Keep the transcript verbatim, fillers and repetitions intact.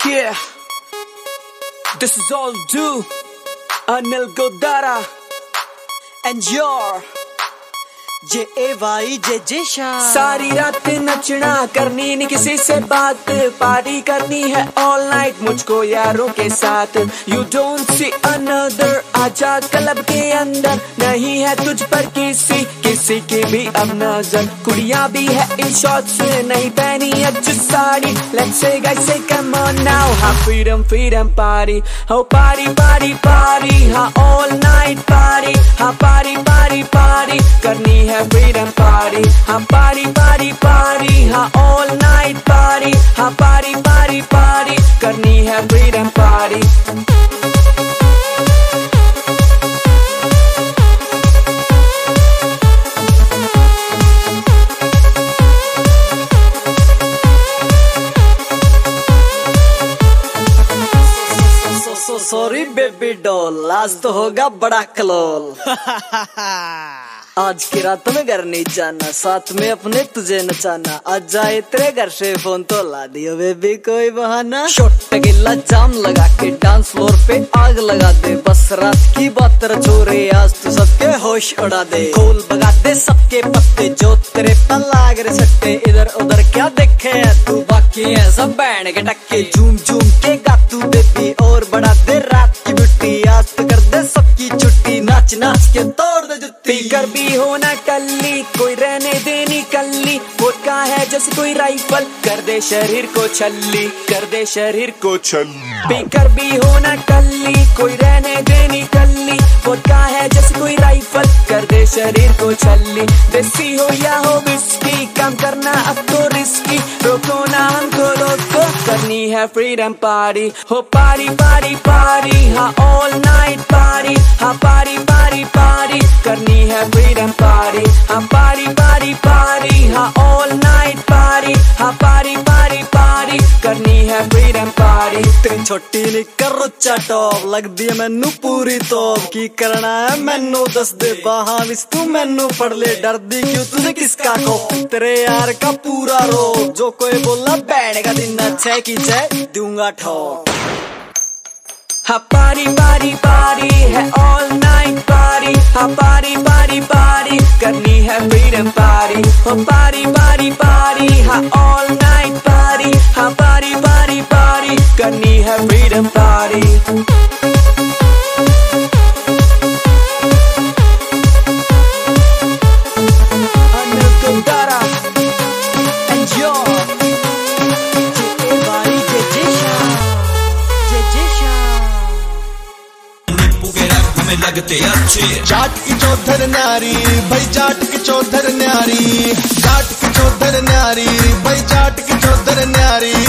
Yeah, this is all due Anil Godara and your J A Y J J Shah. सारी रात नचना, करनी नहीं किसी से बात, पार्टी करनी है ऑल नाइट मुझको यारों के साथ। यू डोंट सी अनदर, आजा क्लब के अंदर, नहीं है तुझ पर किसी किसी की भी अब नजर। कुड़ियां भी है इन शॉर्ट्स, नहीं पहनी अच्छी sari. Let's say guys say come on now, हाँ फ्रीडम फ्रीडम पार्टी, हो पार्टी पार्टी पार्टी, हाँ ऑल नाइट पार्टी, हाँ पार्टी पार्टी पार्टी करनी है फ्रीडम पार्टी, हाँ पार्टी पार्टी पार्टी, हाँ ऑल नाइट पार्टी, हाँ पार्टी पार्टी पार्टी करनी है freedom party. Sorry baby doll, आज तो होगा बड़ा कलोल। आज की रात में घर नहीं जाना, साथ में अपने तुझे नचाना। आज जाए तेरे घर से फोन तो ला दियो बेबी कोई बहाना। शॉट गिल्ला जाम लगा के डांस फ्लोर पे आग लगा दे, बस रात की बात छोरे आज तो सबके होश उड़ा दे। खोल भगा दे सबके पत्ते जो तेरे पर लाग रहे सट्टे, इधर उधर क्या देखे है तू, बाकी है सब बैंड के टक्के। झूम झूम के गा तू बेबी और बढ़ा दे रात की ब्यूटी, आज तो कर दे सबकी छुट्टी, नाच नाच के तोड़ दे जुत्ती। पीकर भी हो ना कल्ली, कोई रहने देनी कल्ली, वोडका है जैसे कोई राइफल, कर दे शरीर को छल्ली, कर दे शरीर को छल्ली। पीकर भी हो ना कल्ली, कोई रहने देनी कल्ली, वोडका है जैसे कोई राइफल, कर दे शरीर को छल्ली। देसी हो या हो विस्की, काम करना अब तो रिस्की, रोको ना हमको रोको, करनी है फ्रीडम पार्टी, हो पार्टी पार्टी पार्टी, हाँ ऑल नाइट पार्टी, हाँ पार्टी पार्टी पार्टी करनी है फ्रीडम पार्टी, हाँ पार्टी पार्टी पार्टी, हाँ ऑल नाइट पार्टी, हाँ पार्टी पार्टी पार्टी करनी है फ्रीडम पार्टी। तेरी छोटी निकर रुच्चा टॉप लग दी मैनू पूरी तोप, की करना है मैनू दस दे बाहां विच तू मैनू फड़ ले, डर दी क्यों तुझे किसका खौफ, तेरे यार का पूरा रोक, जो कोई बोला बैठ का दिन अच्छे की जय दूंगा ठोक। हाँ पार्टी पार्टी पार्टी है ऑल नाइट पार्टी, हाँ पार्टी पार्टी पार्टी करनी है फ्रीडम पार्टी, हो पार्टी पार्टी पार्टी, हाँ ऑल नाइट पार्टी, हाँ पार्टी पार्टी पार्टी करनी है फ्रीडम पार्टी। लगते अच्छे जाट की चौधर न्यारी भाई, जाट की चौधर न्यारी, जाट की चौधर न्यारी भाई, जाट की चौधर न्यारी।